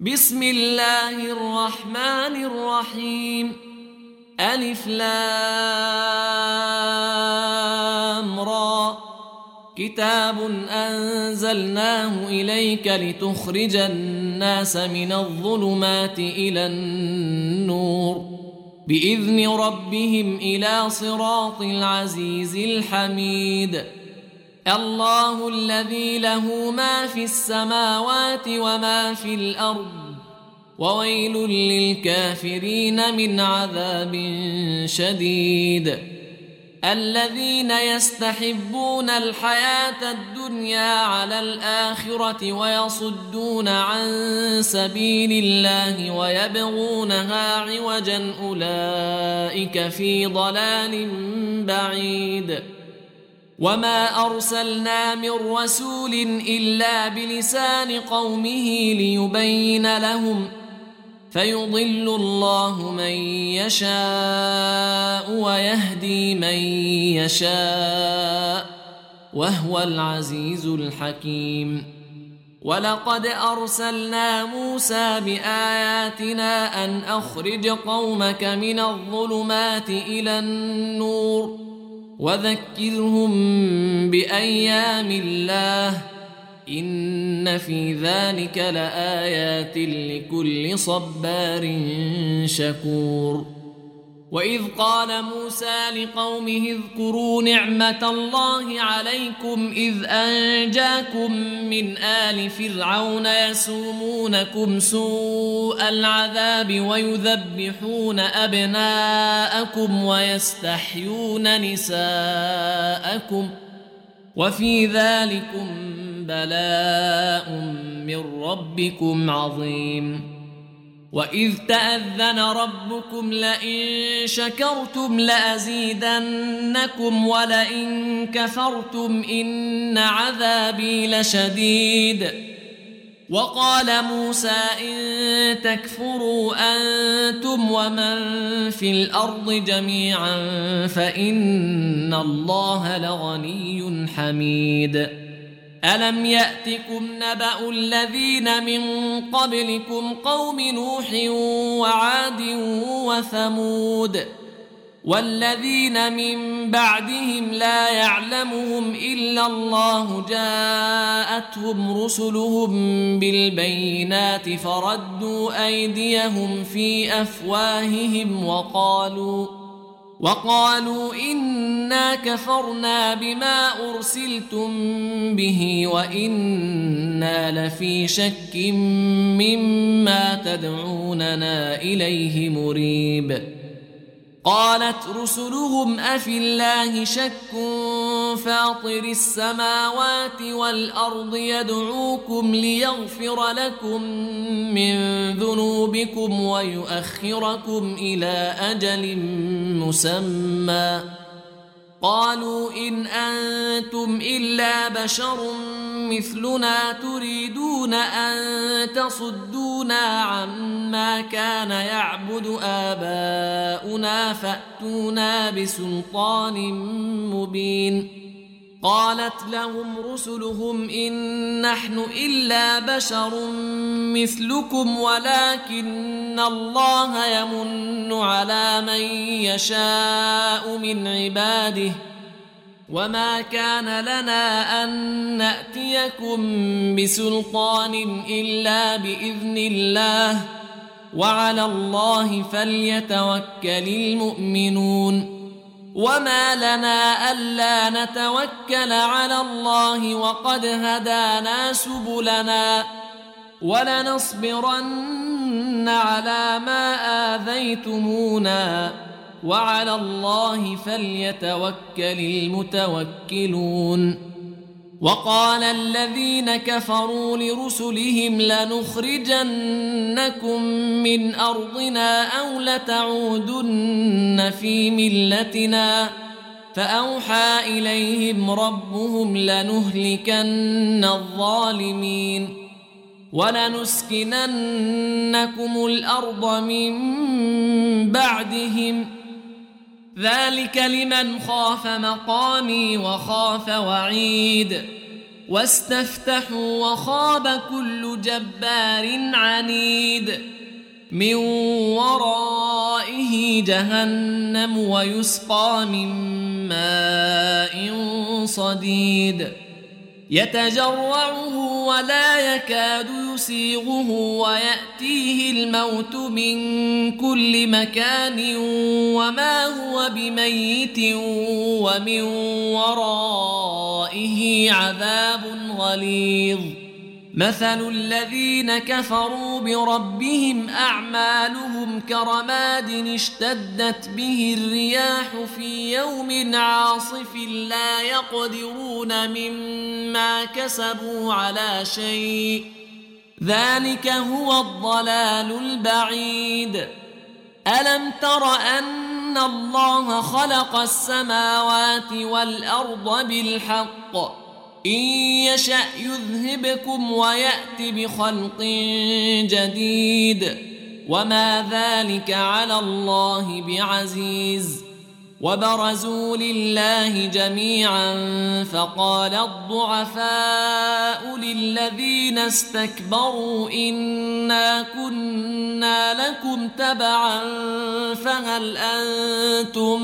بسم الله الرحمن الرحيم. ألف لام را. كتاب أنزلناه إليك لتخرج الناس من الظلمات إلى النور بإذن ربهم إلى صراط العزيز الحميد. الله الذي له ما في السماوات وما في الأرض وويل للكافرين من عذاب شديد. الذين يستحبون الحياة الدنيا على الآخرة ويصدون عن سبيل الله ويبغونها عوجا أولئك في ضلال بعيد. وما أرسلنا من رسول إلا بلسان قومه ليبين لهم فيضل الله من يشاء ويهدي من يشاء وهو العزيز الحكيم. ولقد أرسلنا موسى بآياتنا أن أخرج قومك من الظلمات إلى النور وذكرهم بأيام الله إن في ذلك لآيات لكل صبار شكور. وإذ قال موسى لقومه اذكروا نعمة الله عليكم إذ أنجاكم من آل فرعون يسومونكم سوء العذاب ويذبحون أبناءكم ويستحيون نساءكم وفي ذلكم بلاء من ربكم عظيم. وإذ تأذن ربكم لئن شكرتم لأزيدنكم ولئن كفرتم إن عذابي لشديد. وقال موسى إن تكفروا أنتم ومن في الأرض جميعا فإن الله لغني حميد. ألم يأتكم نبأ الذين من قبلكم قوم نوح وعاد وثمود والذين من بعدهم لا يعلمهم إلا الله جاءتهم رسلهم بالبينات فردوا أيديهم في أفواههم وقالوا إنا كفرنا بما أرسلتم به وإنا لفي شك مما تدعوننا إليه مريب. قالت رسلهم أفي الله شك فاطر السماوات والأرض يدعوكم ليغفر لكم من ذنوبكم ويؤخركم إلى أجل مسمى قالوا إن أنتم إلا بشر مثلنا تريدون أن تصدونا عما كان يعبد آباؤنا فأتونا بسلطان مبين. قالت لهم رسلهم إن نحن إلا بشر مثلكم ولكن الله يمن على من يشاء من عباده وما كان لنا أن نأتيكم بسلطان إلا بإذن الله وعلى الله فليتوكل المؤمنون. وما لنا ألا نتوكل على الله وقد هدانا سبلنا ولنصبرن على ما آذيتمونا وعلى الله فليتوكل المتوكلون. وقال الذين كفروا لرسلهم لنخرجنكم من أرضنا أو لتعودن في ملتنا فأوحى إليهم ربهم لنهلكن الظالمين ولنسكننكم الأرض من بعدهم ذلك لمن خاف مقامي وخاف وعيد. واستفتحوا وخاب كل جبار عنيد من ورائه جهنم ويسقى من ماء صديد يتجرعه ولا يكاد يسيغه ويأتيه الموت من كل مكان وما هو بميت ومن ورائه عذاب غليظ مثل الذين كفروا بربهم أعمالهم كرماد اشتدت به الرياح في يوم عاصف لا يقدرون مما كسبوا على شيء ذلك هو الضلال البعيد ألم تر أن الله خلق السماوات والأرض بالحق إن يشأ يذهبكم ويأت بخلق جديد وما ذلك على الله بعزيز وبرزوا لله جميعا فقال الضعفاء للذين استكبروا إنا كنا لكم تبعا فهل أنتم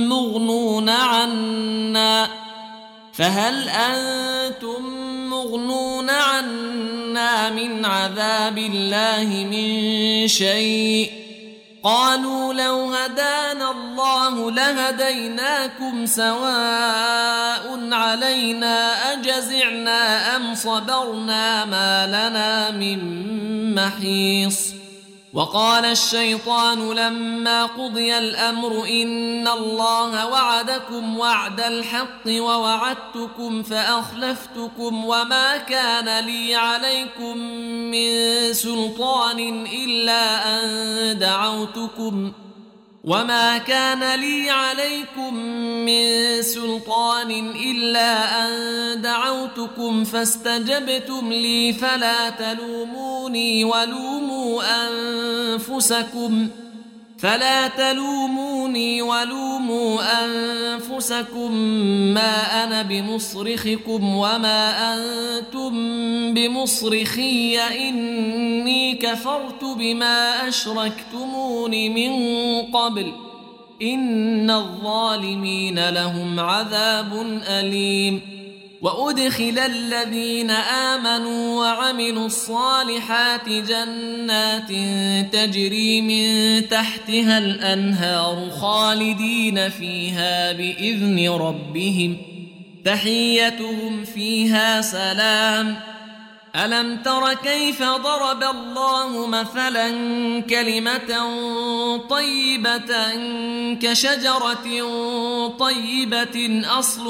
مغنون عنا من عذاب الله من شيء قالوا لو هدانا الله لهديناكم سواء علينا أجزعنا أم صبرنا ما لنا من محيص وقال الشيطان لما قضي الأمر إن الله وعدكم وعد الحق ووعدتكم فأخلفتكم وما كان لي عليكم من سلطان إلا أن دعوتكم فاستجبتم لي فلا تلوموني ولوموا أنفسكم ما أنا بمصرخكم وما أنتم بمصرخي إني كفرت بما أشركتمون من قبل إن الظالمين لهم عذاب أليم وأدخل الذين آمنوا وعملوا الصالحات جنات تجري من تحتها الأنهار خالدين فيها بإذن ربهم تحيتهم فيها سلام ألم تر كيف ضرب الله مثلا كلمة طيبة كشجرة طيبة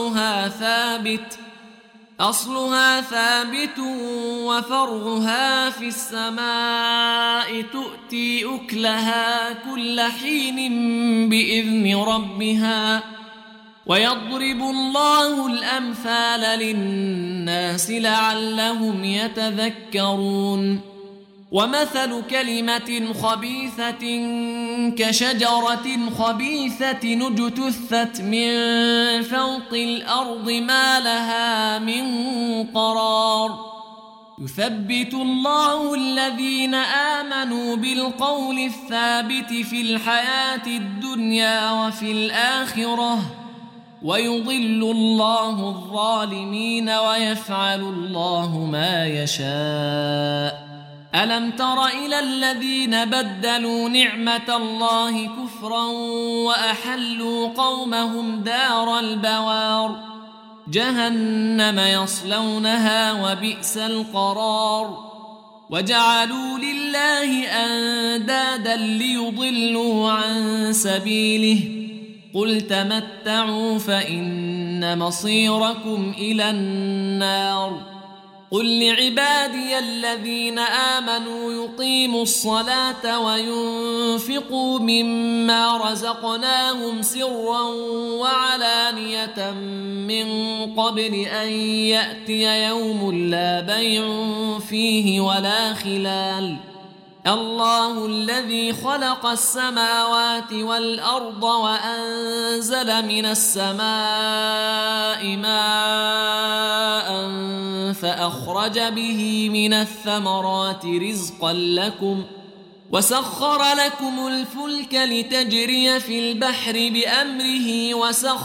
أصلها ثابت وفرعها في السماء تؤتي أكلها كل حين بإذن ربها ويضرب الله الأمثال للناس لعلهم يتذكرون ومثل كلمة خبيثة كشجرة خبيثة اجتثت من فوق الأرض ما لها من قرار يثبت الله الذين آمنوا بالقول الثابت في الحياة الدنيا وفي الآخرة ويضل الله الظالمين ويفعل الله ما يشاء ألم تر إلى الذين بدلوا نعمة الله كفرا وأحلوا قومهم دار البوار جهنم يصلونها وبئس القرار وجعلوا لله أندادا ليضلوا عن سبيله قل تمتعوا فإن مصيركم إلى النار قل لعبادي الذين آمنوا يقيموا الصلاة وينفقوا مما رزقناهم سرا وعلانية من قبل أن يأتي يوم لا بيع فيه ولا خلال الله الذي خلق السماوات والأرض وأنزل من السماء ماء فأخرج به من الثمرات رزقا لكم وسخر لكم الفلك لتجري في البحر بأمره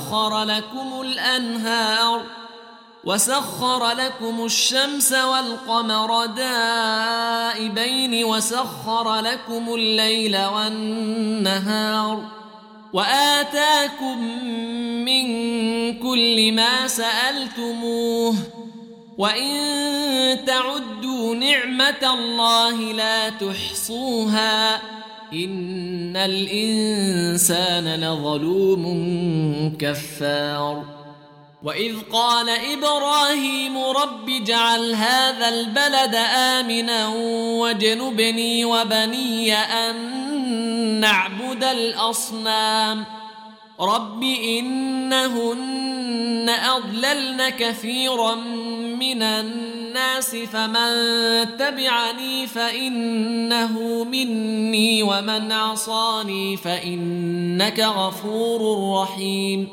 وسخر لكم الشمس والقمر دائبين وسخر لكم الليل والنهار وآتاكم من كل ما سألتموه وإن تعدوا نعمة الله لا تحصوها إن الإنسان لظلوم كفار وإذ قال إبراهيم رب اجعل هذا البلد آمنا واجنبني وبني أن نعبد الأصنام رب إنهن أضللن كثيرا من الناس فمن تبعني فإنه مني ومن عصاني فإنك غفور رحيم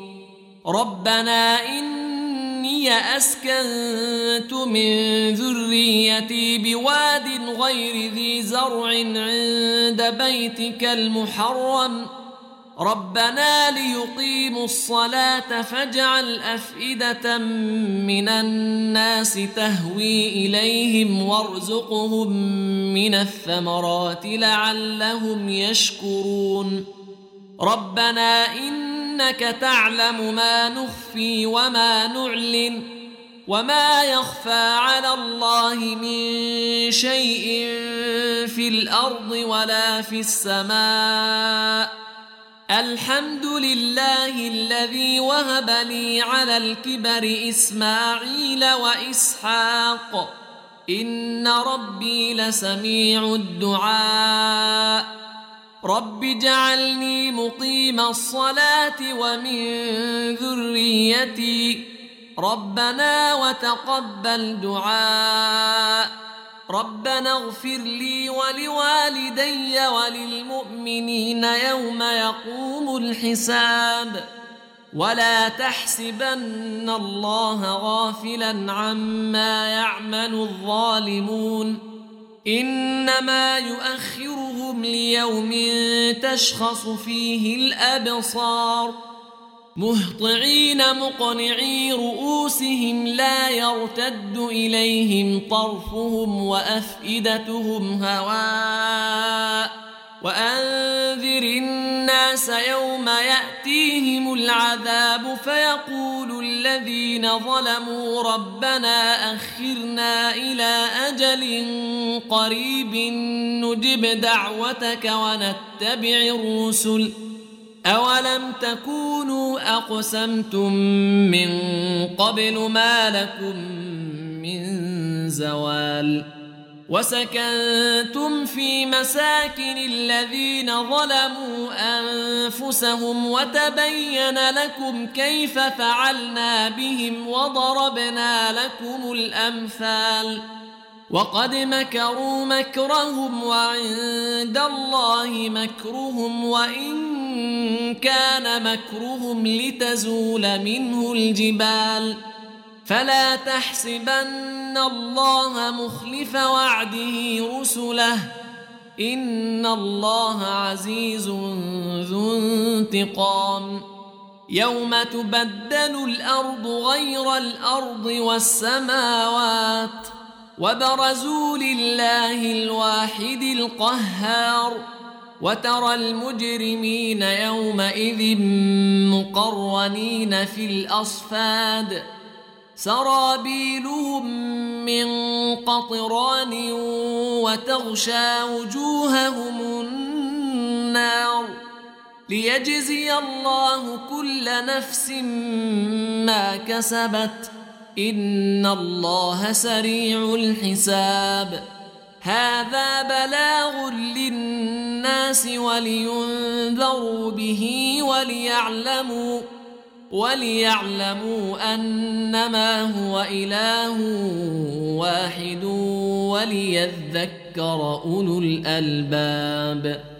ربنا إني أسكنت من ذريتي بواد غير ذي زرع عند بيتك المحرم ربنا ليقيموا الصلاة فاجعل أفئدة من الناس تهوي إليهم وارزقهم من الثمرات لعلهم يشكرون ربنا إنك تعلم ما نخفي وما نعلن وما يخفى على الله من شيء في الأرض ولا في السماء الحمد لله الذي وهب لي على الكبر إسماعيل وإسحاق إن ربي لسميع الدعاء رب اجعلني مقيم الصلاة ومن ذريتي ربنا وتقبل دعاء ربنا اغفر لي ولوالدي وللمؤمنين يوم يقوم الحساب ولا تحسبن الله غافلا عما يعمل الظالمون إنما يؤخرهم ليوم تشخص فيه الأبصار مهطعين مقنعي رؤوسهم لا يرتد إليهم طرفهم وأفئدتهم هواء وأنذر الناس يوم يأتيهم العذاب فيقول الذين ظلموا ربنا أخرنا إلى أجل قريب نجب دعوتك ونتبع الرسل أولم تكونوا أقسمتم من قبل ما لكم من زوال وسكنتم في مساكن الذين ظلموا أنفسهم وتبين لكم كيف فعلنا بهم وضربنا لكم الأمثال وقد مكروا مكرهم وعند الله مكرهم وإن كان مكرهم لتزول منه الجبال فلا تحسبن الله مخلف وعده رسله إن الله عزيز ذو انتقام يوم تبدل الأرض غير الأرض والسماوات وبرزوا لله الواحد القهار وترى المجرمين يومئذ مقرنين في الأصفاد سرابيلهم من قطران وتغشى وجوههم النار ليجزي الله كل نفس ما كسبت إن الله سريع الحساب هذا بلاغ للناس ولينذروا به وليعلموا أنما هو إله واحد وليذكروا ليذكر أولو الألباب.